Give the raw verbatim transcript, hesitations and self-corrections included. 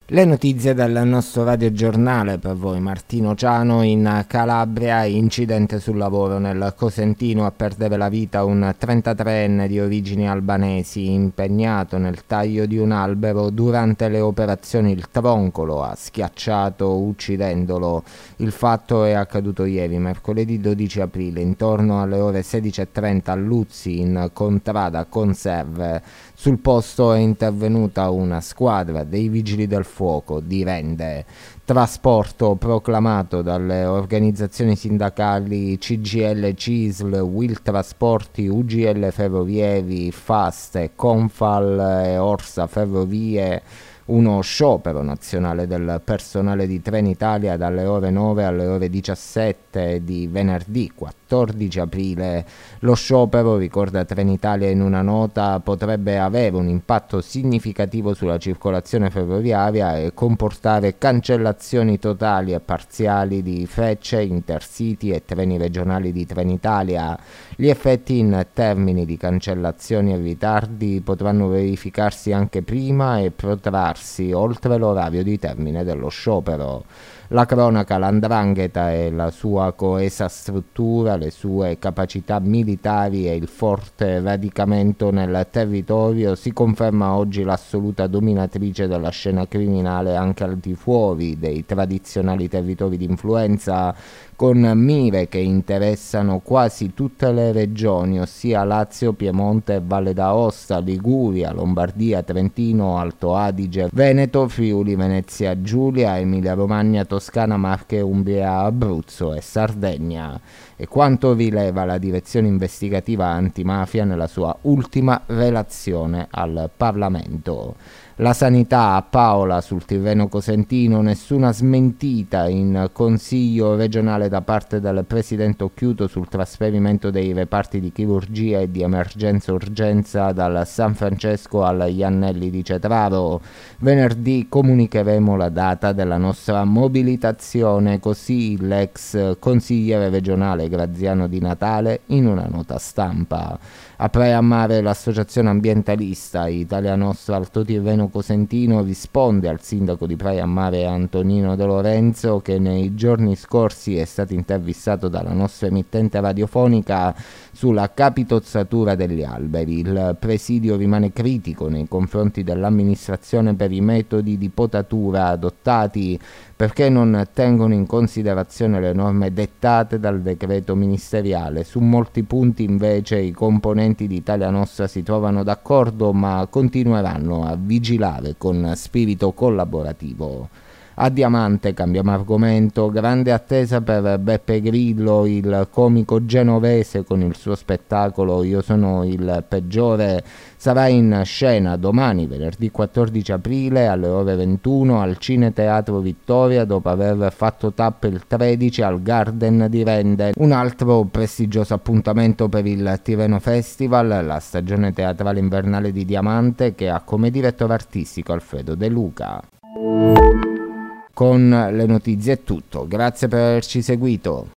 Le notizie del nostro radiogiornale per voi. Martino Ciano in Calabria, incidente sul lavoro nel Cosentino, a perdere la vita un trentatreenne di origini albanesi impegnato nel taglio di un albero. Durante le operazioni il tronco lo ha schiacciato uccidendolo. Il fatto è accaduto ieri, mercoledì dodici aprile, intorno alle ore sedici e trenta a Luzzi, in contrada Conserve. Sul posto è intervenuta una squadra dei Vigili del Fuoco di Rende. Trasporto proclamato dalle organizzazioni sindacali C G I L, C I S L, Will Trasporti, U G L Ferrovieri, Fast, Confal e Orsa Ferrovie. Uno sciopero nazionale del personale di Trenitalia dalle ore nove alle ore diciassette di venerdì quattordici aprile. Lo sciopero, ricorda Trenitalia in una nota, potrebbe avere un impatto significativo sulla circolazione ferroviaria e comportare cancellazioni totali e parziali di Frecce, Intercity e treni regionali di Trenitalia. Gli effetti in termini di cancellazioni e ritardi potranno verificarsi anche prima e protrarsi oltre l'orario di termine dello sciopero. La cronaca, l'Andrangheta e la sua coesa struttura, le sue capacità militari e il forte radicamento nel territorio, si conferma oggi l'assoluta dominatrice della scena criminale anche al di fuori dei tradizionali territori di influenza, con mire che interessano quasi tutte le regioni, ossia Lazio, Piemonte, Valle d'Aosta, Liguria, Lombardia, Trentino, Alto Adige, Veneto, Friuli, Venezia Giulia, Emilia Romagna, Toscana, Marche, Umbria, Abruzzo e Sardegna. E quanto rileva la direzione investigativa antimafia nella sua ultima relazione al Parlamento. La sanità a Paola sul Tirreno Cosentino, nessuna smentita in Consiglio regionale da parte del presidente Occhiuto sul trasferimento dei reparti di chirurgia e di emergenza-urgenza dal San Francesco al Iannelli di Cetraro. Venerdì comunicheremo la data della nostra mobilitazione, così l'ex consigliere regionale Graziano Di Natale in una nota stampa. A Praia Mare l'associazione ambientalista Italia Nostra Alto Tirreno Cosentino risponde al sindaco di Praia Mare Antonino De Lorenzo, che nei giorni scorsi è stato intervistato dalla nostra emittente radiofonica sulla capitozzatura degli alberi. Il presidio rimane critico nei confronti dell'amministrazione per i metodi di potatura adottati, perché non tengono in considerazione le norme dettate dal decreto ministeriale. Su molti punti invece i componenti di Italia Nostra si trovano d'accordo, ma continueranno a vigilare con spirito collaborativo. A Diamante, cambiamo argomento, grande attesa per Beppe Grillo, il comico genovese con il suo spettacolo Io sono il peggiore. Sarà in scena domani, venerdì quattordici aprile, alle ore ventuno al Cineteatro Vittoria, dopo aver fatto tappa il tredici al Garden di Rende. Un altro prestigioso appuntamento per il Tirreno Festival, la stagione teatrale invernale di Diamante, che ha come direttore artistico Alfredo De Luca. Con le notizie è tutto, grazie per averci seguito.